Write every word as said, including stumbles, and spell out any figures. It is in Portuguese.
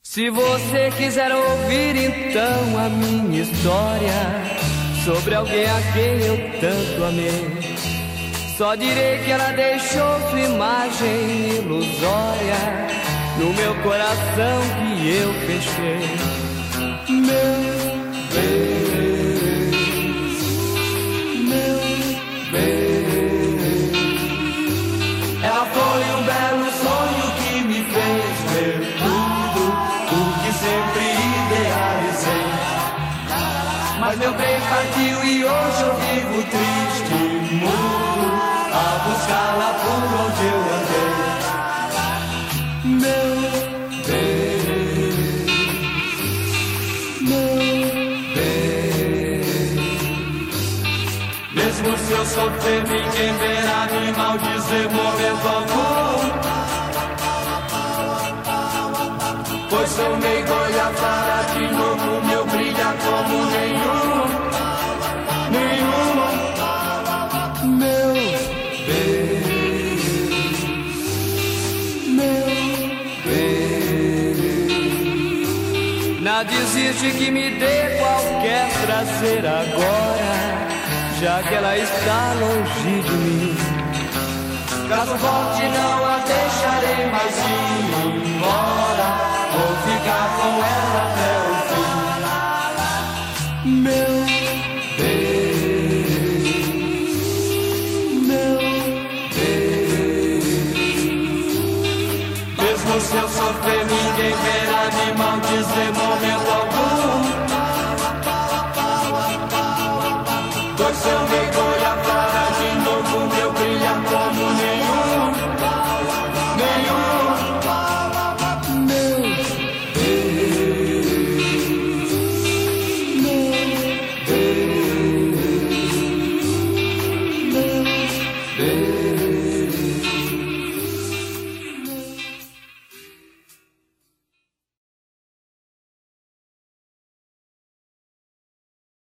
Se você quiser ouvir então a minha história sobre alguém a quem eu tanto amei, só direi que ela deixou sua imagem ilusória no meu coração que eu fechei. Meu bem, meu bem, ela foi um belo sonho que me fez ver tudo o que sempre idealizei. Mas meu bem partiu e hoje eu vivo triste e mudo a buscá-la por onde eu andei. Meu bem, meu bem, mesmo se eu sofrer, ninguém verá me maldizer momento algum, pois sou meigo e a clara de novo meu brilha como nenhum, nenhum. Meu bem, meu bem, nada existe que me dê qualquer prazer agora, já que ela está longe de mim. Caso volte não a deixarei mais ir embora, vou ficar com ela até o fim. Meu bem, meu bem, mesmo se eu sofrer ninguém verá me maldizer momento